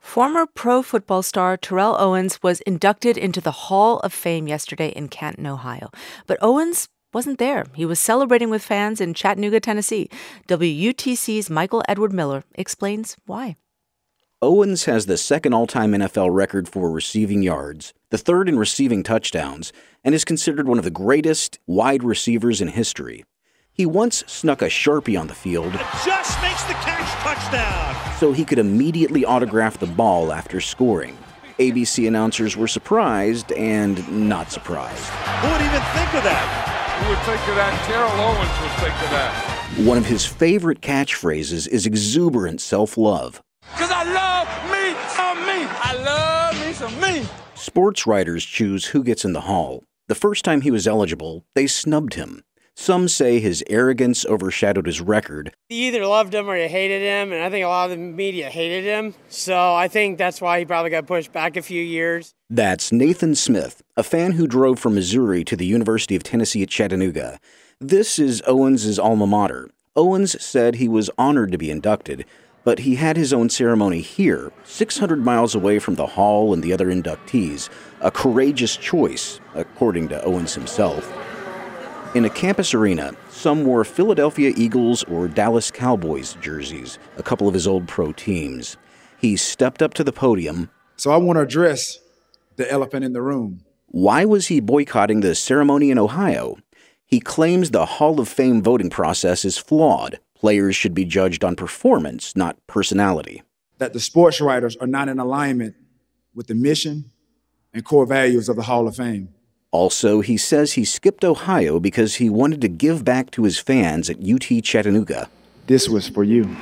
Former pro football star Terrell Owens was inducted into the Hall of Fame yesterday in Canton, Ohio. But Owens wasn't there. He was celebrating with fans in Chattanooga, Tennessee. WUTC's Michael Edward Miller explains why. Owens has the second all-time NFL record for receiving yards, the third in receiving touchdowns, and is considered one of the greatest wide receivers in history. He once snuck a Sharpie on the field. Just makes the catch, touchdown! So he could immediately autograph the ball after scoring. ABC announcers were surprised and not surprised. Who would even think of that? Who would think of that? Terrell Owens would think of that. One of his favorite catchphrases is exuberant self-love. Because I love me some me. I love me some me. Sports writers choose who gets in the Hall. The first time he was eligible, they snubbed him. Some say his arrogance overshadowed his record. You either loved him or you hated him, and I think a lot of the media hated him. So I think that's why he probably got pushed back a few years. That's Nathan Smith, a fan who drove from Missouri to the University of Tennessee at Chattanooga. This is Owens' alma mater. Owens said he was honored to be inducted, but he had his own ceremony here, 600 miles away from the Hall and the other inductees. A courageous choice, according to Owens himself. In a campus arena, some wore Philadelphia Eagles or Dallas Cowboys jerseys, a couple of his old pro teams. He stepped up to the podium. So I want to address the elephant in the room. Why was he boycotting the ceremony in Ohio? He claims the Hall of Fame voting process is flawed. Players should be judged on performance, not personality. That the sports writers are not in alignment with the mission and core values of the Hall of Fame. Also, he says he skipped Ohio because he wanted to give back to his fans at UT Chattanooga. This was for you.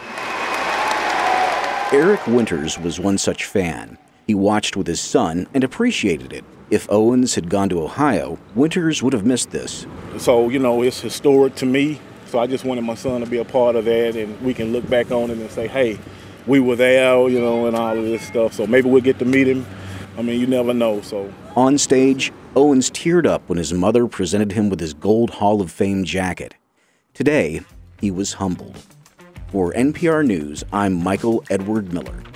Eric Winters was one such fan. He watched with his son and appreciated it. If Owens had gone to Ohio, Winters would have missed this. So, it's historic to me. So I just wanted my son to be a part of that, and we can look back on it and say, hey, we were there, and all of this stuff. So maybe we'll get to meet him. You never know. So on stage, Owens teared up when his mother presented him with his gold Hall of Fame jacket. Today, he was humbled. For NPR News, I'm Michael Edward Miller.